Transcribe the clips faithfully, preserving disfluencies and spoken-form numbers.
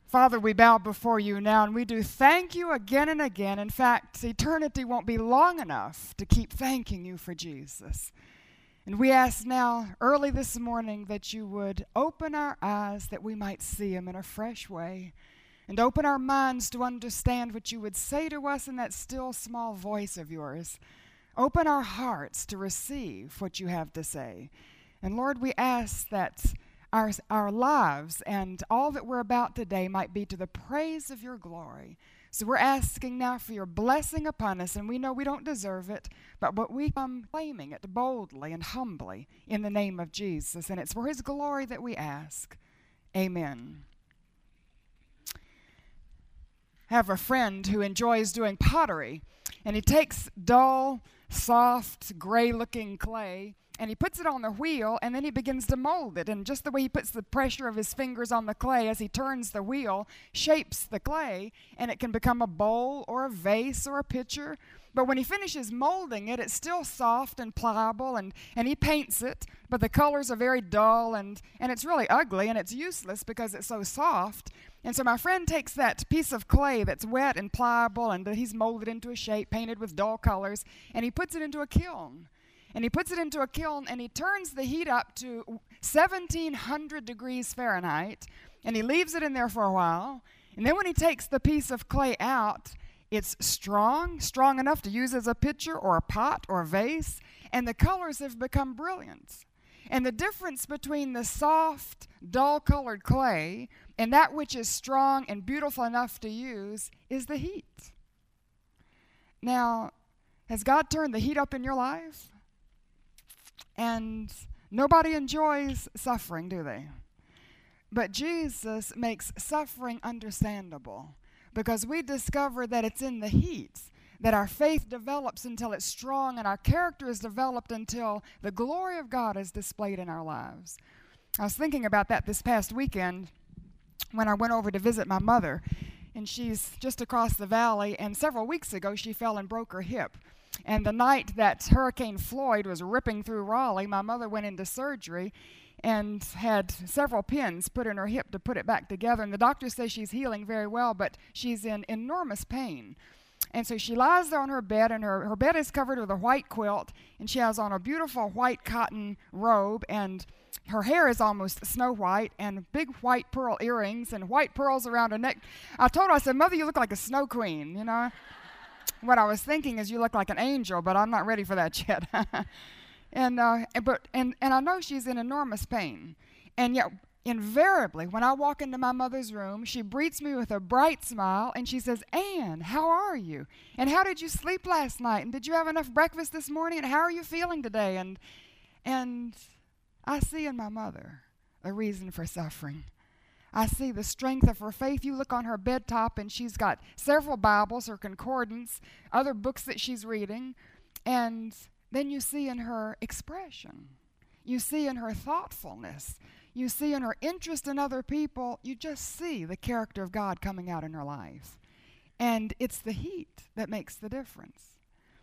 Father, we bow before you now, and we do thank you again and again. In fact, eternity won't be long enough to keep thanking you for Jesus. And we ask now, early this morning, that you would open our eyes that we might see him in a fresh way, and open our minds to understand what you would say to us in that still small voice of yours. Open our hearts to receive what you have to say. And Lord, we ask that Our, our lives and all that we're about today might be to the praise of your glory. So we're asking now for your blessing upon us, and we know we don't deserve it, but, but we come claiming it boldly and humbly in the name of Jesus, and it's for his glory that we ask. Amen. I have a friend who enjoys doing pottery, and he takes dull, soft, gray-looking clay, and he puts it on the wheel, and then he begins to mold it. And just the way he puts the pressure of his fingers on the clay as he turns the wheel shapes the clay, and it can become a bowl or a vase or a pitcher. But when he finishes molding it, it's still soft and pliable, and, and he paints it, but the colors are very dull, and, and it's really ugly, and it's useless because it's so soft. And so my friend takes that piece of clay that's wet and pliable and that he's molded into a shape, painted with dull colors, and he puts it into a kiln. And he puts it into a kiln, and he turns the heat up to seventeen hundred degrees Fahrenheit, and he leaves it in there for a while. And then when he takes the piece of clay out, it's strong, strong enough to use as a pitcher or a pot or a vase, and the colors have become brilliant. And the difference between the soft, dull-colored clay and that which is strong and beautiful enough to use is the heat. Now, has God turned the heat up in your life? And nobody enjoys suffering, do they? But Jesus makes suffering understandable because we discover that it's in the heat that our faith develops until it's strong and our character is developed until the glory of God is displayed in our lives. I was thinking about that this past weekend when I went over to visit my mother, and she's just across the valley, and several weeks ago she fell and broke her hip. And the night that Hurricane Floyd was ripping through Raleigh, my mother went into surgery and had several pins put in her hip to put it back together. And the doctor says she's healing very well, but she's in enormous pain. And so she lies there on her bed, and her, her bed is covered with a white quilt, and she has on a beautiful white cotton robe, and her hair is almost snow white, and big white pearl earrings, and white pearls around her neck. I told her, I said, Mother, you look like a snow queen, you know. What I was thinking is you look like an angel, but I'm not ready for that yet. and uh, but and, and I know she's in enormous pain. And yet, invariably, when I walk into my mother's room, she greets me with a bright smile, and she says, Ann, how are you? And how did you sleep last night? And did you have enough breakfast this morning? And how are you feeling today? And and I see in my mother a reason for suffering. I see the strength of her faith. You look on her bed top, and she's got several Bibles, her concordance, other books that she's reading, and then you see in her expression. You see in her thoughtfulness. You see in her interest in other people. You just see the character of God coming out in her life. And it's the heat that makes the difference.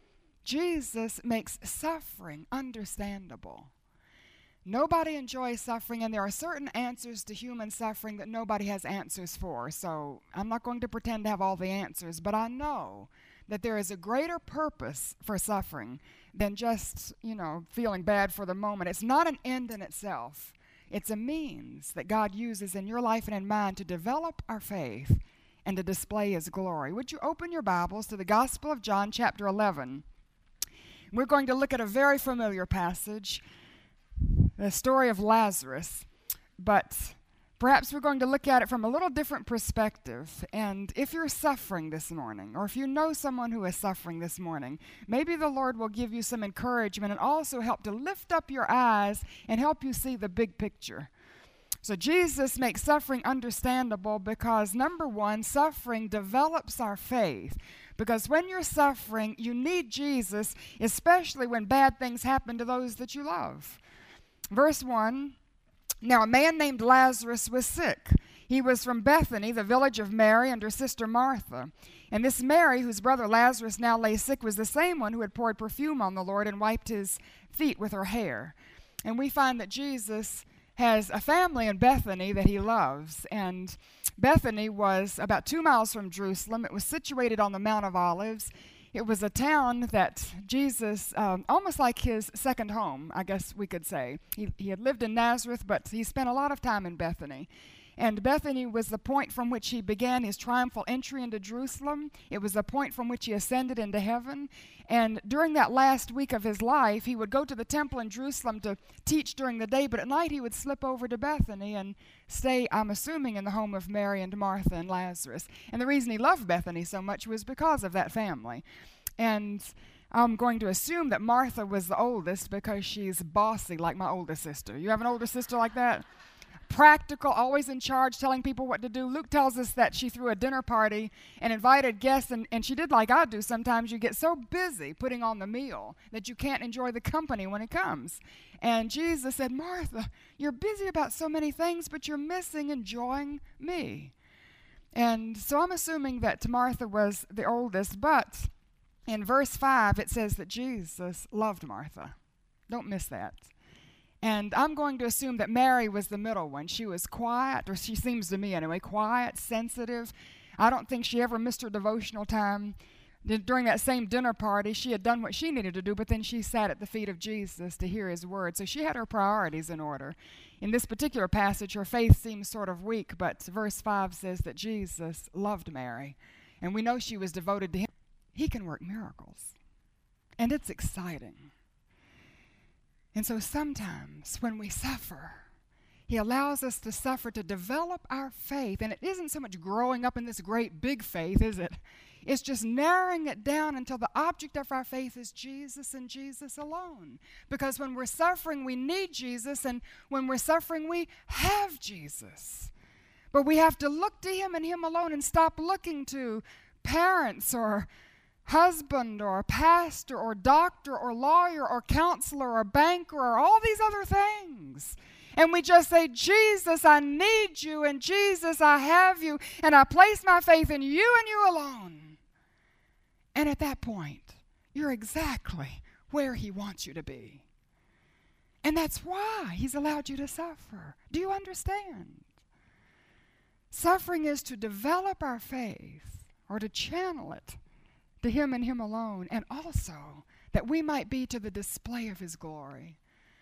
Jesus makes suffering understandable. Nobody enjoys suffering, and there are certain answers to human suffering that nobody has answers for. So I'm not going to pretend to have all the answers, but I know that there is a greater purpose for suffering than just, you know, feeling bad for the moment. It's not an end in itself. It's a means that God uses in your life and in mine to develop our faith and to display his glory. Would you open your Bibles to the Gospel of John, chapter eleven? We're going to look at a very familiar passage, the story of Lazarus, but perhaps we're going to look at it from a little different perspective. And if you're suffering this morning, or if you know someone who is suffering this morning, maybe the Lord will give you some encouragement and also help to lift up your eyes and help you see the big picture. So Jesus makes suffering understandable because, number one, suffering develops our faith. Because when you're suffering, you need Jesus, especially when bad things happen to those that you love. Verse one, now a man named Lazarus was sick. He was from Bethany, the village of Mary and her sister Martha. And this Mary, whose brother Lazarus now lay sick, was the same one who had poured perfume on the Lord and wiped his feet with her hair. And we find that Jesus has a family in Bethany that he loves. And Bethany was about two miles from Jerusalem. It was situated on the Mount of Olives. It was a town that Jesus, um, almost like his second home, I guess we could say. He, he had lived in Nazareth, but he spent a lot of time in Bethany. And Bethany was the point from which he began his triumphal entry into Jerusalem. It was the point from which he ascended into heaven. And during that last week of his life, he would go to the temple in Jerusalem to teach during the day, but at night he would slip over to Bethany and stay, I'm assuming, in the home of Mary and Martha and Lazarus. And the reason he loved Bethany so much was because of that family. And I'm going to assume that Martha was the oldest because she's bossy like my oldest sister. You have an older sister like that? Practical, always in charge, telling people what to do. Luke tells us that she threw a dinner party and invited guests, and, and she did like I do. Sometimes you get so busy putting on the meal that you can't enjoy the company when it comes. And Jesus said, Martha, you're busy about so many things, but you're missing enjoying me. And so I'm assuming that Martha was the oldest, but in verse five it says that Jesus loved Martha. Don't miss that. And I'm going to assume that Mary was the middle one. She was quiet, or she seems to me anyway, quiet, sensitive. I don't think she ever missed her devotional time. During that same dinner party, she had done what she needed to do, but then she sat at the feet of Jesus to hear his word. So she had her priorities in order. In this particular passage, her faith seems sort of weak, but verse five says that Jesus loved Mary. And we know she was devoted to him. He can work miracles. And it's exciting. And so sometimes when we suffer, he allows us to suffer to develop our faith. And it isn't so much growing up in this great big faith, is it? It's just narrowing it down until the object of our faith is Jesus and Jesus alone. Because when we're suffering, we need Jesus. And when we're suffering, we have Jesus. But we have to look to him and him alone and stop looking to parents or husband or pastor or doctor or lawyer or counselor or banker or all these other things. And we just say, Jesus, I need you, and Jesus, I have you, and I place my faith in you and you alone. And at that point, you're exactly where he wants you to be. And that's why he's allowed you to suffer. Do you understand? Suffering is to develop our faith or to channel it to him and him alone, and also that we might be to the display of his glory.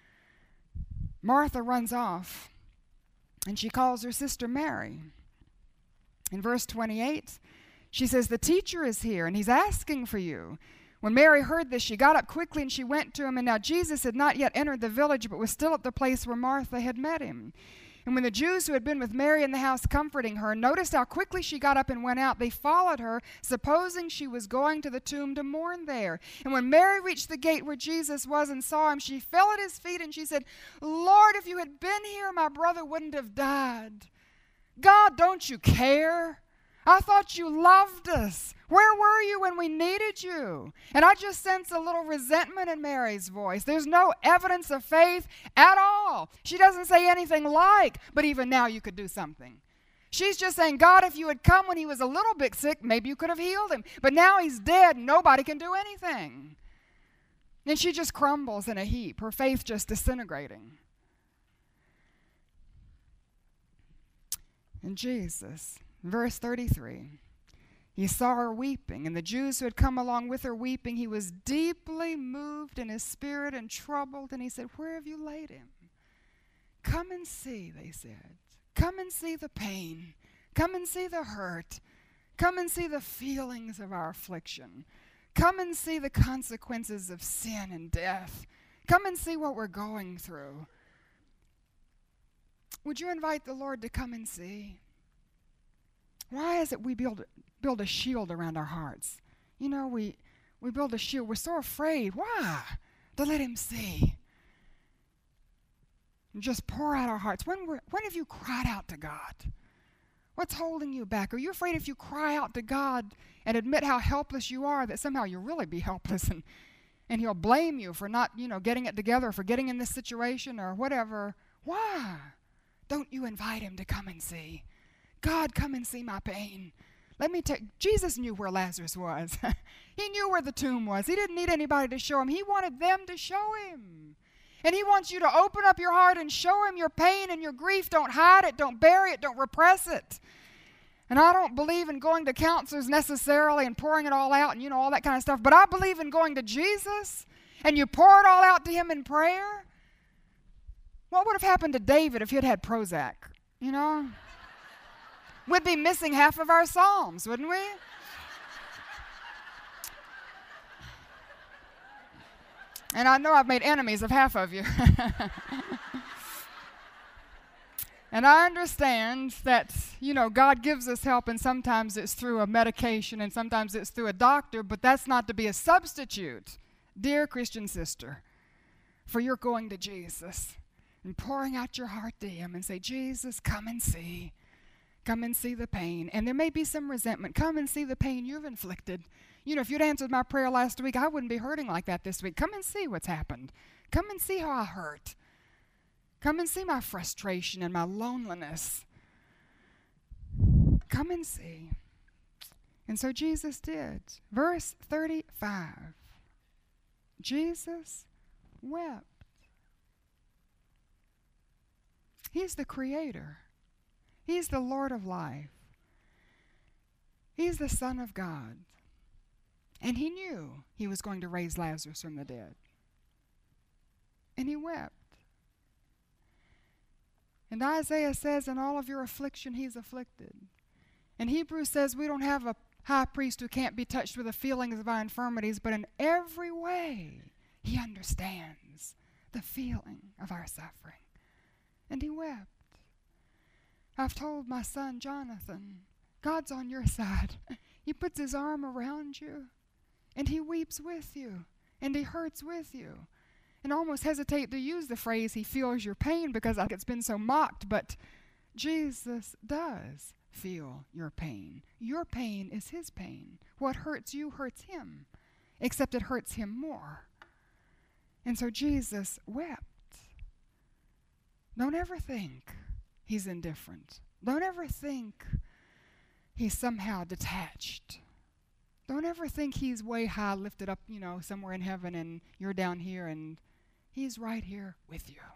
Martha runs off, and she calls her sister Mary. In verse twenty-eight, she says, the teacher is here, and he's asking for you. When Mary heard this, she got up quickly, and she went to him, and now Jesus had not yet entered the village, but was still at the place where Martha had met him. And when the Jews who had been with Mary in the house comforting her noticed how quickly she got up and went out, they followed her, supposing she was going to the tomb to mourn there. And when Mary reached the gate where Jesus was and saw him, she fell at his feet and she said, Lord, if you had been here, my brother wouldn't have died. God, don't you care? I thought you loved us. Where were you when we needed you? And I just sense a little resentment in Mary's voice. There's no evidence of faith at all. She doesn't say anything like, but even now you could do something. She's just saying, God, if you had come when he was a little bit sick, maybe you could have healed him. But now he's dead and nobody can do anything. And she just crumbles in a heap, her faith just disintegrating. And Jesus, verse thirty-three, he saw her weeping, and the Jews who had come along with her weeping, he was deeply moved in his spirit and troubled, and he said, where have you laid him? Come and see, they said. Come and see the pain. Come and see the hurt. Come and see the feelings of our affliction. Come and see the consequences of sin and death. Come and see what we're going through. Would you invite the Lord to come and see? Why is it we build, build a shield around our hearts? You know, we, we build a shield. We're so afraid. Why? To let him see. And just pour out our hearts. When, we're, when have you cried out to God? What's holding you back? Are you afraid if you cry out to God and admit how helpless you are, that somehow you'll really be helpless and, and he'll blame you for not, you know, getting it together, for getting in this situation or whatever? Why don't you invite him to come and see? God, come and see my pain. Let me tell you, Jesus knew where Lazarus was. He knew where the tomb was. He didn't need anybody to show him. He wanted them to show him. And he wants you to open up your heart and show him your pain and your grief. Don't hide it. Don't bury it. Don't repress it. And I don't believe in going to counselors necessarily and pouring it all out and, you know, all that kind of stuff. But I believe in going to Jesus and you pour it all out to him in prayer. What would have happened to David if he had had Prozac? You know? We'd be missing half of our Psalms, wouldn't we? And I know I've made enemies of half of you. And I understand that, you know, God gives us help, and sometimes it's through a medication and sometimes it's through a doctor, but that's not to be a substitute, dear Christian sister, for your going to Jesus and pouring out your heart to him and say, Jesus, come and see. Come and see the pain. And there may be some resentment. Come and see the pain you've inflicted. You know, if you'd answered my prayer last week, I wouldn't be hurting like that this week. Come and see what's happened. Come and see how I hurt. Come and see my frustration and my loneliness. Come and see. And so Jesus did. Verse thirty-five. Jesus wept. He's the creator. He's the Lord of life. He's the Son of God. And he knew he was going to raise Lazarus from the dead. And he wept. And Isaiah says, in all of your affliction, he's afflicted. And Hebrews says we don't have a high priest who can't be touched with the feelings of our infirmities, but in every way he understands the feeling of our suffering. And he wept. I've told my son Jonathan, God's on your side. He puts his arm around you, and he weeps with you, and he hurts with you. And I almost hesitate to use the phrase, he feels your pain, because I think it's been so mocked, but Jesus does feel your pain. Your pain is his pain. What hurts you hurts him, except it hurts him more. And so Jesus wept. Don't ever think he's indifferent. Don't ever think he's somehow detached. Don't ever think he's way high, lifted up, you know, somewhere in heaven, and you're down here, and he's right here with you.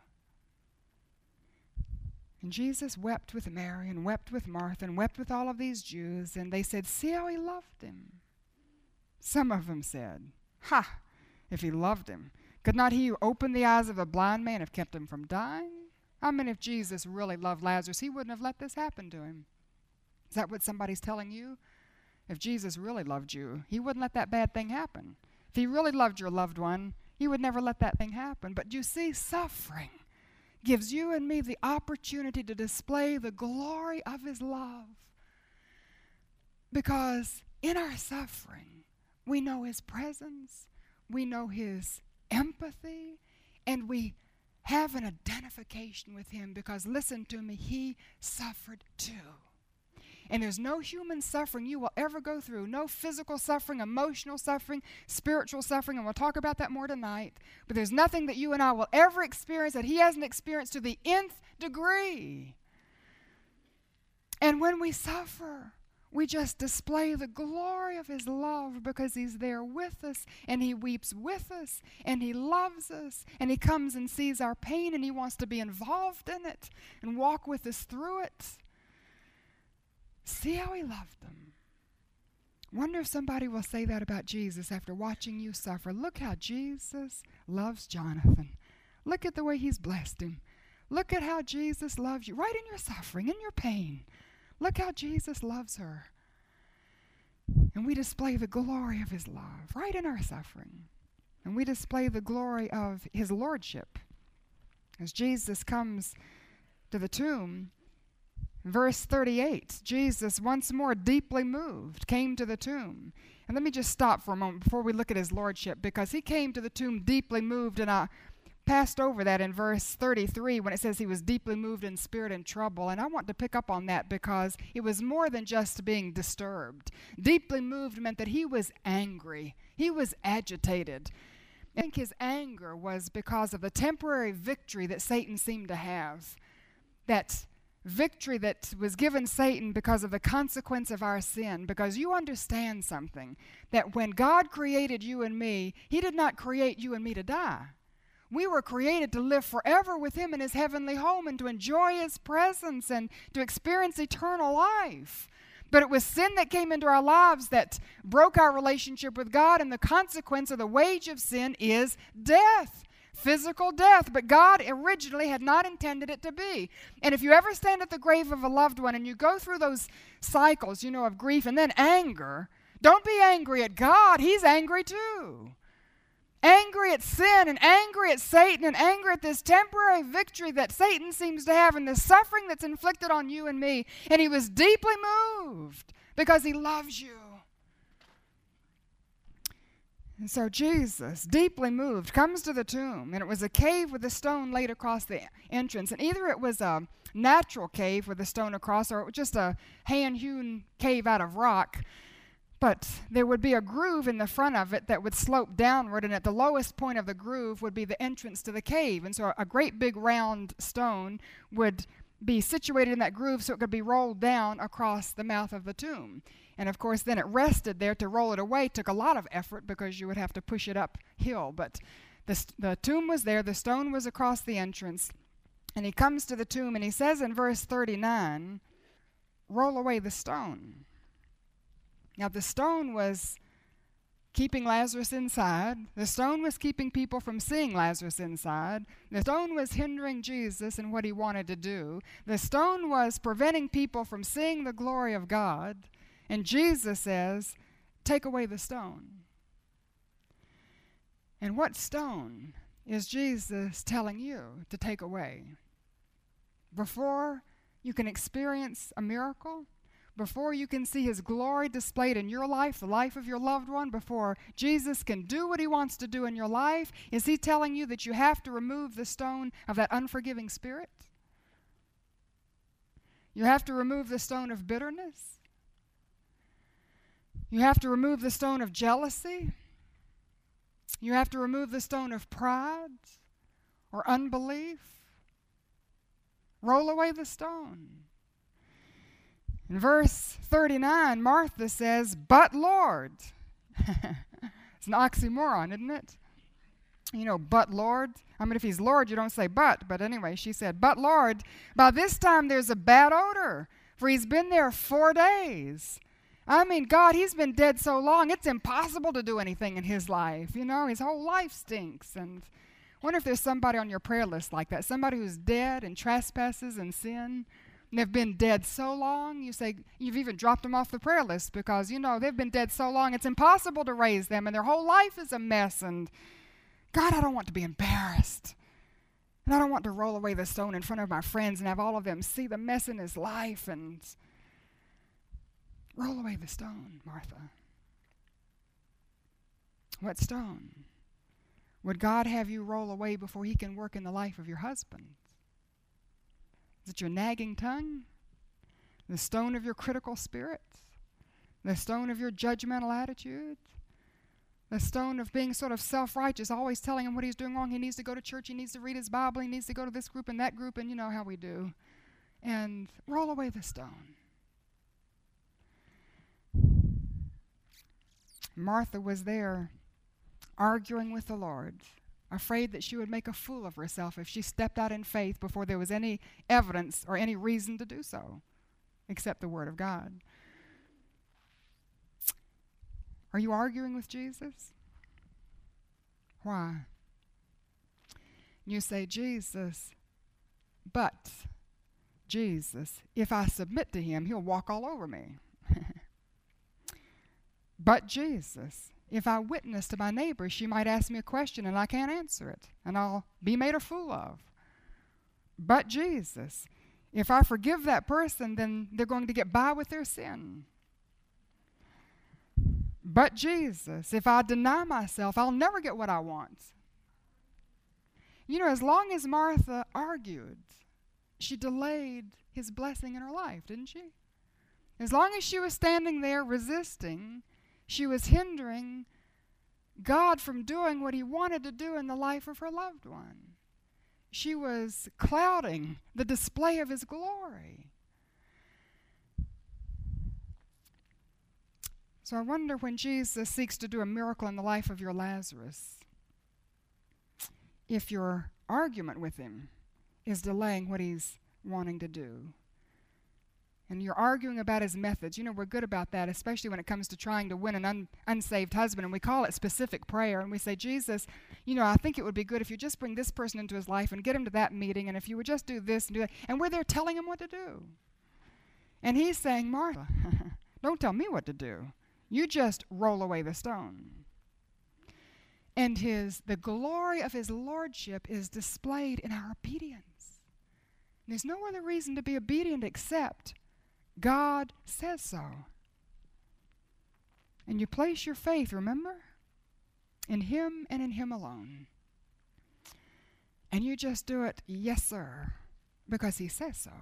And Jesus wept with Mary and wept with Martha and wept with all of these Jews, and they said, see how he loved him. Some of them said, ha, if he loved him, could not he who opened the eyes of a blind man have kept him from dying? I mean, if Jesus really loved Lazarus, he wouldn't have let this happen to him. Is that what somebody's telling you? If Jesus really loved you, he wouldn't let that bad thing happen. If he really loved your loved one, he would never let that thing happen. But you see, suffering gives you and me the opportunity to display the glory of his love. Because in our suffering, we know his presence, we know his empathy, and we have an identification with him because, listen to me, he suffered too. And there's no human suffering you will ever go through, no physical suffering, emotional suffering, spiritual suffering, and we'll talk about that more tonight. But there's nothing that you and I will ever experience that he hasn't experienced to the nth degree. And when we suffer, we just display the glory of his love because he's there with us, and he weeps with us, and he loves us, and he comes and sees our pain, and he wants to be involved in it and walk with us through it. See how he loved them. Wonder if somebody will say that about Jesus after watching you suffer. Look how Jesus loves Jonathan. Look at the way he's blessed him. Look at how Jesus loves you right in your suffering, in your pain. Look how Jesus loves her. And we display the glory of his love right in our suffering. And we display the glory of his lordship. As Jesus comes to the tomb, verse thirty-eight, Jesus, once more deeply moved, came to the tomb. And let me just stop for a moment before we look at his lordship, because he came to the tomb deeply moved, and I passed over that in verse thirty-three when it says he was deeply moved in spirit and trouble. And I want to pick up on that because it was more than just being disturbed. Deeply moved meant that he was angry. He was agitated. I think his anger was because of the temporary victory that Satan seemed to have. That victory that was given Satan because of the consequence of our sin. Because you understand something, that when God created you and me, he did not create you and me to die. We were created to live forever with him in his heavenly home and to enjoy his presence and to experience eternal life. But it was sin that came into our lives that broke our relationship with God, and the consequence of the wage of sin is death, physical death. But God originally had not intended it to be. And if you ever stand at the grave of a loved one and you go through those cycles, you know, of grief and then anger, don't be angry at God. He's angry too. Angry at sin and angry at Satan and angry at this temporary victory that Satan seems to have and the suffering that's inflicted on you and me. And he was deeply moved because he loves you. And so Jesus, deeply moved, comes to the tomb, and it was a cave with a stone laid across the entrance. And either it was a natural cave with a stone across, or it was just a hand-hewn cave out of rock. But there would be a groove in the front of it that would slope downward, and at the lowest point of the groove would be the entrance to the cave. And so a great big round stone would be situated in that groove so it could be rolled down across the mouth of the tomb. And of course, then it rested there. To roll it away took a lot of effort because you would have to push it uphill. But the, st- the tomb was there, the stone was across the entrance, and he comes to the tomb and he says in verse thirty-nine, "Roll away the stone." Now, the stone was keeping Lazarus inside. The stone was keeping people from seeing Lazarus inside. The stone was hindering Jesus in what he wanted to do. The stone was preventing people from seeing the glory of God. And Jesus says, "Take away the stone." And what stone is Jesus telling you to take away? Before you can experience a miracle, before you can see his glory displayed in your life, the life of your loved one, before Jesus can do what he wants to do in your life, is he telling you that you have to remove the stone of that unforgiving spirit? You have to remove the stone of bitterness? You have to remove the stone of jealousy? You have to remove the stone of pride or unbelief? Roll away the stone. In verse thirty-nine, Martha says, "But Lord." It's an oxymoron, isn't it? You know, "but Lord." I mean, if he's Lord, you don't say "but." But anyway, she said, "But Lord, by this time there's a bad odor, for he's been there four days. I mean, God, he's been dead so long, it's impossible to do anything in his life. You know, his whole life stinks." And I wonder if there's somebody on your prayer list like that, somebody who's dead in trespasses and sin. And they've been dead so long, you say, you've even dropped them off the prayer list because, you know, they've been dead so long, it's impossible to raise them, and their whole life is a mess. And God, I don't want to be embarrassed. And I don't want to roll away the stone in front of my friends and have all of them see the mess in his life. And roll away the stone, Martha. What stone would God have you roll away before he can work in the life of your husband? Is it your nagging tongue? The stone of your critical spirit? The stone of your judgmental attitude? The stone of being sort of self-righteous, always telling him what he's doing wrong. He needs to go to church, he needs to read his Bible, he needs to go to this group and that group, and you know how we do. And roll away the stone. Martha was there arguing with the Lord, afraid that she would make a fool of herself if she stepped out in faith before there was any evidence or any reason to do so, except the Word of God. Are you arguing with Jesus? Why? You say, "Jesus, but Jesus, if I submit to him, he'll walk all over me." But Jesus, if I witness to my neighbor, she might ask me a question and I can't answer it, and I'll be made a fool of. But Jesus, if I forgive that person, then they're going to get by with their sin. But Jesus, if I deny myself, I'll never get what I want. You know, as long as Martha argued, she delayed his blessing in her life, didn't she? As long as she was standing there resisting, she was hindering God from doing what he wanted to do in the life of her loved one. She was clouding the display of his glory. So I wonder, when Jesus seeks to do a miracle in the life of your Lazarus, if your argument with him is delaying what he's wanting to do. and you're arguing about his methods. You know, we're good about that, especially when it comes to trying to win an un- unsaved husband. And we call it specific prayer. And we say, Jesus, you know, I think it would be good if you just bring this person into his life and get him to that meeting. And if you would just do this and do that. And we're there telling him what to do. And he's saying, Martha, don't tell me what to do. You just roll away the stone. And his the glory of his lordship is displayed in our obedience. And there's no other reason to be obedient except God says so. And you place your faith, remember, in him and in him alone. And you just do it, yes, sir, because he says so.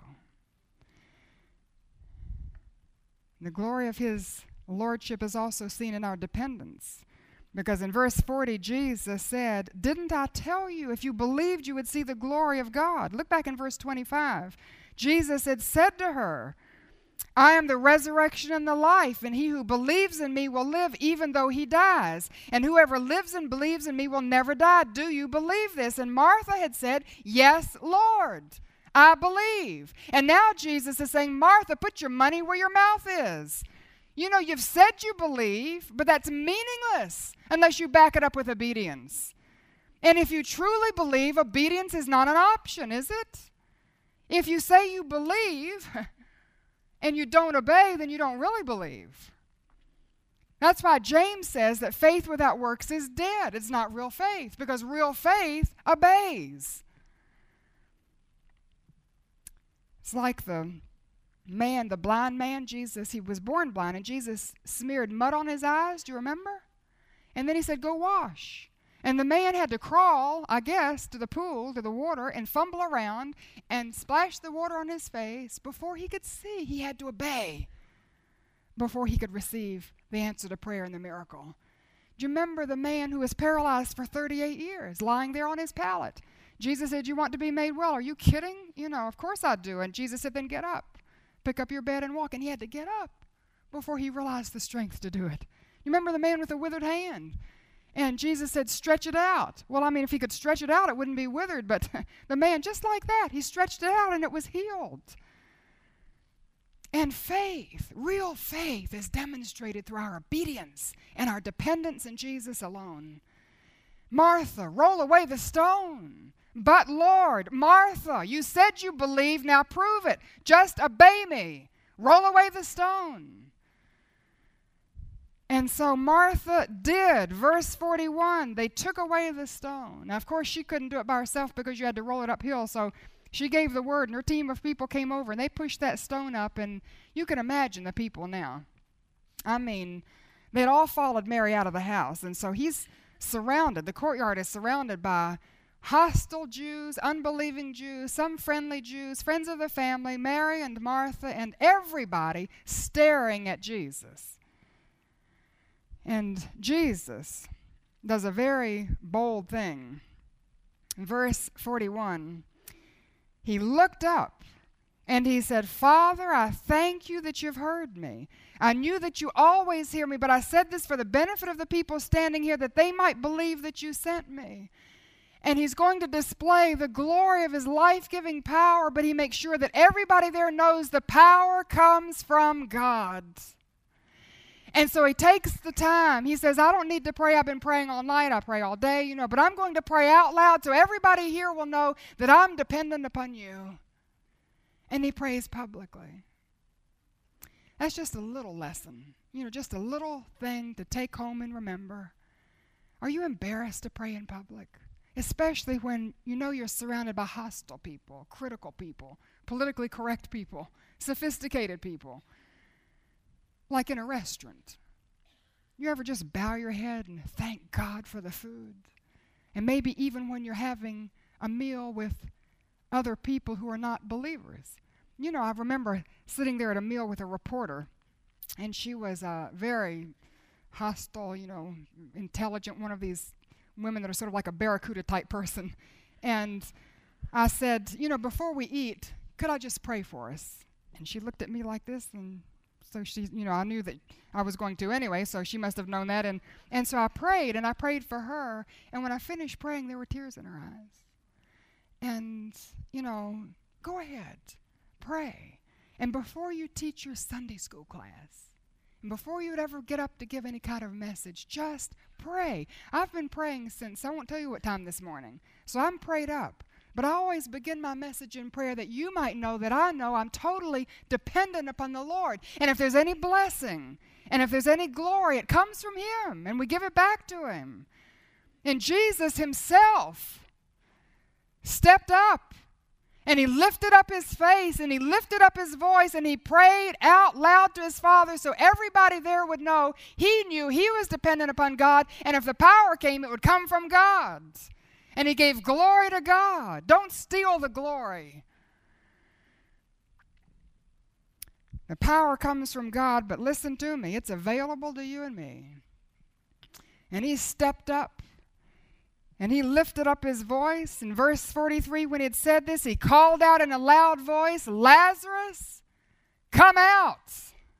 The glory of his lordship is also seen in our dependence. Because in verse forty, Jesus said, didn't I tell you if you believed you would see the glory of God? Look back in verse twenty-five. Jesus had said to her, I am the resurrection and the life, and he who believes in me will live even though he dies. And whoever lives and believes in me will never die. Do you believe this? And Martha had said, yes, Lord, I believe. And now Jesus is saying, Martha, put your money where your mouth is. You know, you've said you believe, but that's meaningless unless you back it up with obedience. And if you truly believe, obedience is not an option, is it? If you say you believe and you don't obey, then you don't really believe. That's why James says that faith without works is dead. It's not real faith, because real faith obeys. It's like the man, the blind man, Jesus, he was born blind, and Jesus smeared mud on his eyes, do you remember? And then he said, go wash. And the man had to crawl, I guess, to the pool, to the water, and fumble around and splash the water on his face before he could see. He had to obey before he could receive the answer to prayer and the miracle. Do you remember the man who was paralyzed for thirty-eight years, lying there on his pallet? Jesus said, you want to be made well? Are you kidding? You know, of course I do. And Jesus said, then get up. Pick up your bed and walk. And he had to get up before he realized the strength to do it. You remember the man with the withered hand? And Jesus said, stretch it out. Well, I mean, if he could stretch it out, it wouldn't be withered. But the man, just like that, he stretched it out and it was healed. And faith, real faith, is demonstrated through our obedience and our dependence in Jesus alone. Martha, roll away the stone. But Lord, Martha, you said you believe, now prove it. Just obey me. Roll away the stone. And so Martha did. Verse forty-one, they took away the stone. Now, of course, she couldn't do it by herself because you had to roll it uphill. So she gave the word, and her team of people came over, and they pushed that stone up. And you can imagine the people now. I mean, they'd all followed Mary out of the house. And so he's surrounded. The courtyard is surrounded by hostile Jews, unbelieving Jews, some friendly Jews, friends of the family, Mary and Martha, and everybody staring at Jesus. And Jesus does a very bold thing. In verse forty-one, he looked up and he said, Father, I thank you that you've heard me. I knew that you always hear me, but I said this for the benefit of the people standing here, that they might believe that you sent me. And he's going to display the glory of his life-giving power, but he makes sure that everybody there knows the power comes from God. And so he takes the time. He says, I don't need to pray. I've been praying all night. I pray all day, you know, but I'm going to pray out loud so everybody here will know that I'm dependent upon you. And he prays publicly. That's just a little lesson, you know, just a little thing to take home and remember. Are you embarrassed to pray in public? Especially when you know you're surrounded by hostile people, critical people, politically correct people, sophisticated people. Like in a restaurant. You ever just bow your head and thank God for the food? And maybe even when you're having a meal with other people who are not believers. You know, I remember sitting there at a meal with a reporter, and she was a very hostile, you know, intelligent, one of these women that are sort of like a barracuda type person. And I said, you know, before we eat, could I just pray for us? And she looked at me like this, and so she, you know, I knew that I was going to anyway, so she must have known that. And, and so I prayed, and I prayed for her. And when I finished praying, there were tears in her eyes. And, you know, go ahead, pray. And before you teach your Sunday school class, and before you would ever get up to give any kind of message, just pray. I've been praying since, I won't tell you what time this morning, so I'm prayed up. But I always begin my message in prayer that you might know that I know I'm totally dependent upon the Lord. And if there's any blessing, and if there's any glory, it comes from Him, and we give it back to Him. And Jesus Himself stepped up, and He lifted up His face, and He lifted up His voice, and He prayed out loud to His Father so everybody there would know He knew He was dependent upon God, and if the power came, it would come from God. And He gave glory to God. Don't steal the glory. The power comes from God, but listen to me, it's available to you and me. And He stepped up, and He lifted up His voice. In verse forty-three, when He had said this, He called out in a loud voice, Lazarus, come out.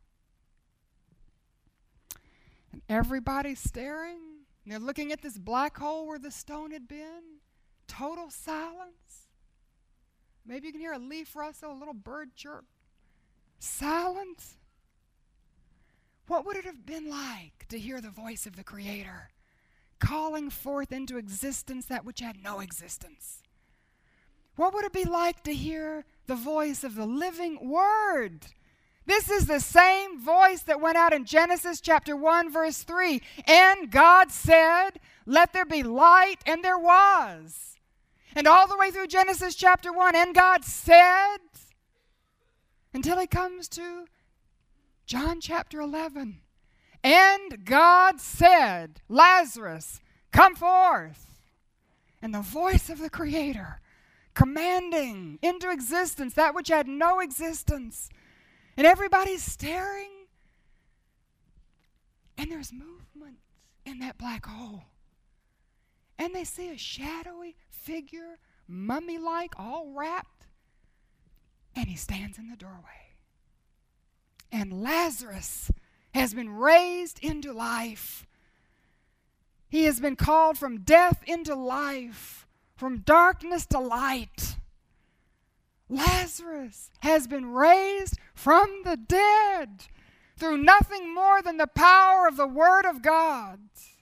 And everybody's staring. They're looking at this black hole where the stone had been. Total silence. Maybe you can hear a leaf rustle, a little bird chirp. Silence. What would it have been like to hear the voice of the Creator calling forth into existence that which had no existence? What would it be like to hear the voice of the living Word? This is the same voice that went out in Genesis chapter one, verse three. And God said, let there be light, and there was. And all the way through Genesis chapter one, and God said, until He comes to John chapter eleven. And God said, Lazarus, come forth. And the voice of the Creator commanding into existence that which had no existence. And everybody's staring. And there's movement in that black hole. And they see a shadowy figure, mummy-like, all wrapped. And He stands in the doorway. And Lazarus has been raised into life. He has been called from death into life, from darkness to light. Lazarus has been raised from the dead through nothing more than the power of the Word of God.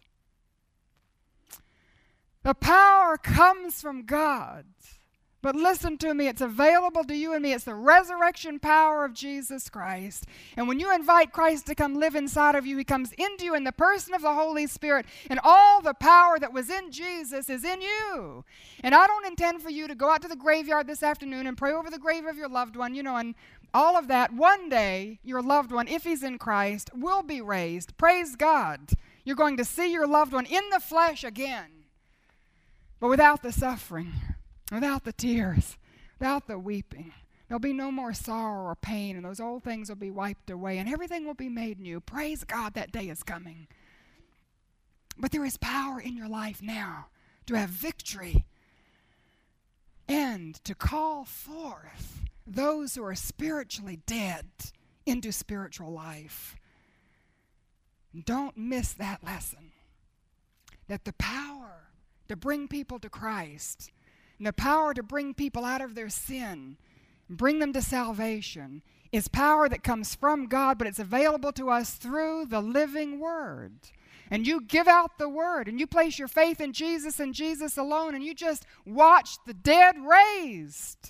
The power comes from God. But listen to me, it's available to you and me. It's the resurrection power of Jesus Christ. And when you invite Christ to come live inside of you, He comes into you in the person of the Holy Spirit. And all the power that was in Jesus is in you. And I don't intend for you to go out to the graveyard this afternoon and pray over the grave of your loved one, you know, and all of that. One day, your loved one, if he's in Christ, will be raised. Praise God. You're going to see your loved one in the flesh again, but without the suffering. Without the tears, without the weeping. There'll be no more sorrow or pain, and those old things will be wiped away, and everything will be made new. Praise God, that day is coming. But there is power in your life now to have victory and to call forth those who are spiritually dead into spiritual life. Don't miss that lesson, that the power to bring people to Christ and the power to bring people out of their sin, bring them to salvation, is power that comes from God, but it's available to us through the living Word. And you give out the Word, and you place your faith in Jesus and Jesus alone, and you just watch the dead raised.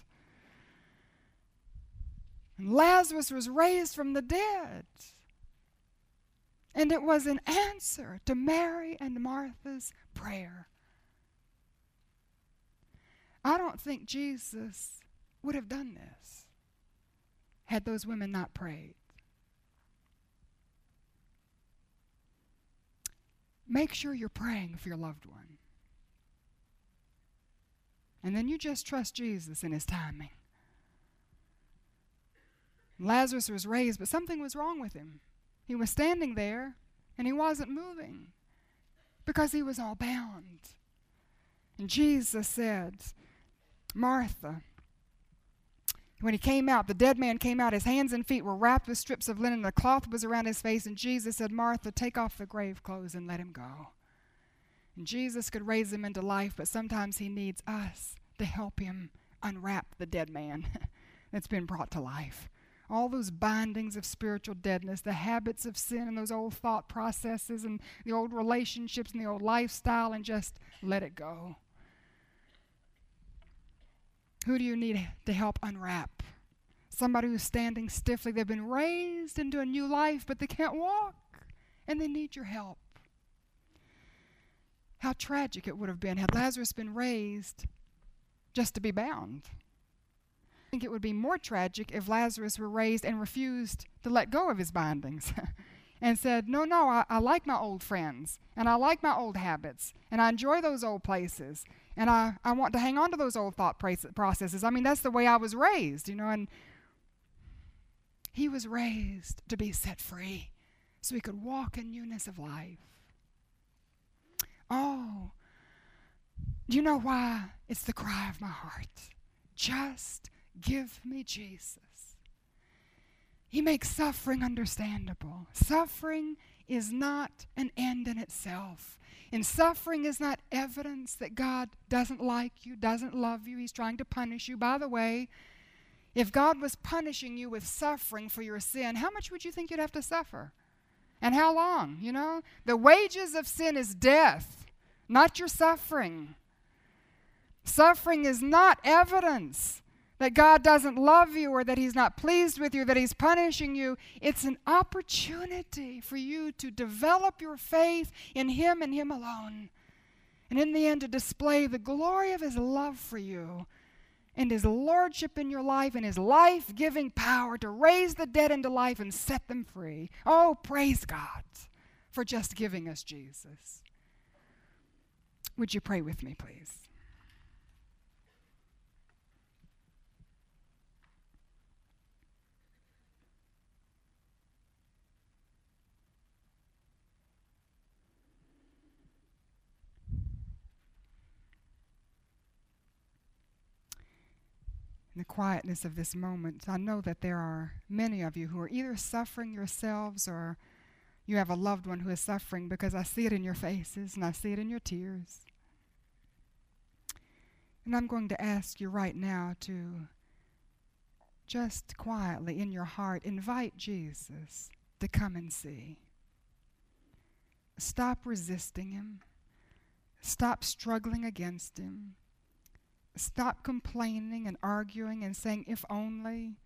And Lazarus was raised from the dead. And it was an answer to Mary and Martha's prayer. I don't think Jesus would have done this had those women not prayed. Make sure you're praying for your loved one. And then you just trust Jesus in His timing. Lazarus was raised, but something was wrong with him. He was standing there, and he wasn't moving because he was all bound. And Jesus said, Martha, when he came out, the dead man came out, his hands and feet were wrapped with strips of linen, the cloth was around his face, and Jesus said, Martha, take off the grave clothes and let him go. And Jesus could raise him into life, but sometimes He needs us to help Him unwrap the dead man that's been brought to life. all those bindings of spiritual deadness, the habits of sin and those old thought processes and the old relationships and the old lifestyle, and just let it go. Who do you need to help unwrap? Somebody who's standing stiffly. They've been raised into a new life, but they can't walk, and they need your help. How tragic it would have been had Lazarus been raised just to be bound. I think it would be more tragic if Lazarus were raised and refused to let go of his bindings and said, no, no, I, I like my old friends, and I like my old habits, and I enjoy those old places, and I, I want to hang on to those old thought processes. I mean, that's the way I was raised, you know, and he was raised to be set free so he could walk in newness of life. Oh, do you know why? It's the cry of my heart. Just give me Jesus. He makes suffering understandable. Suffering is not an end in itself. And suffering is not evidence that God doesn't like you, doesn't love you. He's trying to punish you. By the way, if God was punishing you with suffering for your sin, how much would you think you'd have to suffer? And how long, you know? The wages of sin is death, not your suffering. Suffering is not evidence that God doesn't love you or that He's not pleased with you, that He's punishing you. It's an opportunity for you to develop your faith in Him and Him alone. And in the end, to display the glory of His love for you and His lordship in your life and His life-giving power to raise the dead into life and set them free. Oh, praise God for just giving us Jesus. Would you pray with me, please? In the quietness of this moment, I know that there are many of you who are either suffering yourselves or you have a loved one who is suffering, because I see it in your faces and I see it in your tears. And I'm going to ask you right now to just quietly in your heart invite Jesus to come and see. Stop resisting Him. Stop struggling against Him. Stop complaining and arguing and saying, if only.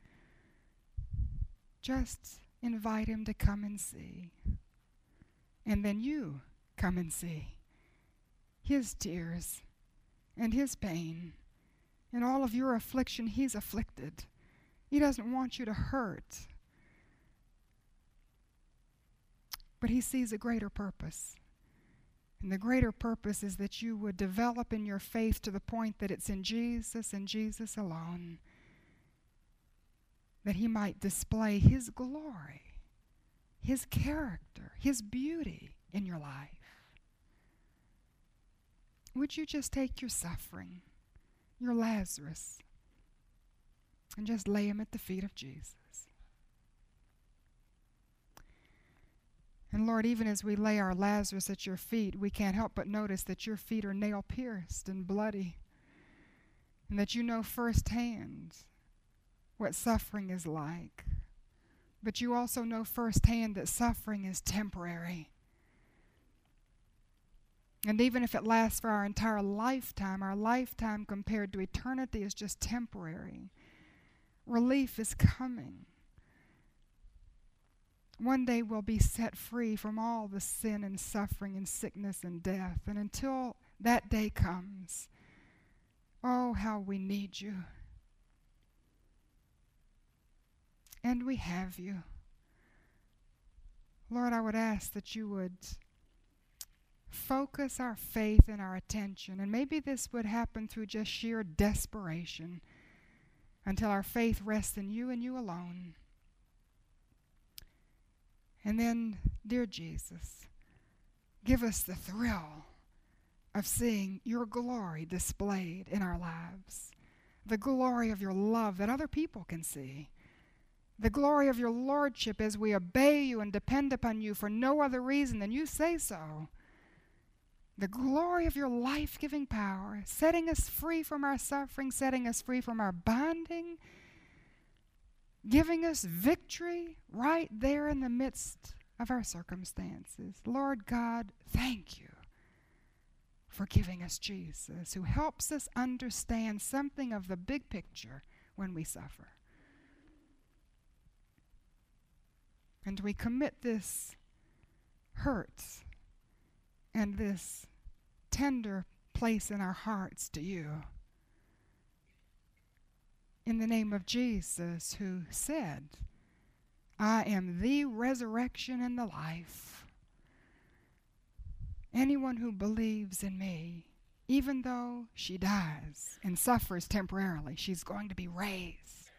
Just invite Him to come and see. And then you come and see His tears and His pain and all of your affliction. He's afflicted. He doesn't want you to hurt. But He sees a greater purpose. And the greater purpose is that you would develop in your faith to the point that it's in Jesus and Jesus alone, that He might display His glory, His character, His beauty in your life. Would you just take your suffering, your Lazarus, and just lay him at the feet of Jesus? And Lord, even as we lay our Lazarus at your feet, we can't help but notice that your feet are nail-pierced and bloody, and that you know firsthand what suffering is like. But you also know firsthand that suffering is temporary. And even if it lasts for our entire lifetime, our lifetime compared to eternity is just temporary. Relief is coming. One day we'll be set free from all the sin and suffering and sickness and death. And until that day comes, oh, how we need you. And we have you. Lord, I would ask that you would focus our faith and our attention. And maybe this would happen through just sheer desperation until our faith rests in you and you alone. And then, dear Jesus, give us the thrill of seeing your glory displayed in our lives. The glory of your love that other people can see. The glory of your lordship as we obey you and depend upon you for no other reason than you say so. The glory of your life-giving power, setting us free from our suffering, setting us free from our binding, giving us victory right there in the midst of our circumstances. Lord God, thank you for giving us Jesus, who helps us understand something of the big picture when we suffer. And we commit this hurt and this tender place in our hearts to you. In the name of Jesus, who said, I am the resurrection and the life. Anyone who believes in me, even though she dies and suffers temporarily, she's going to be raised.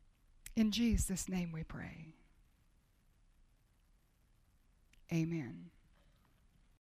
In Jesus' name we pray. Amen.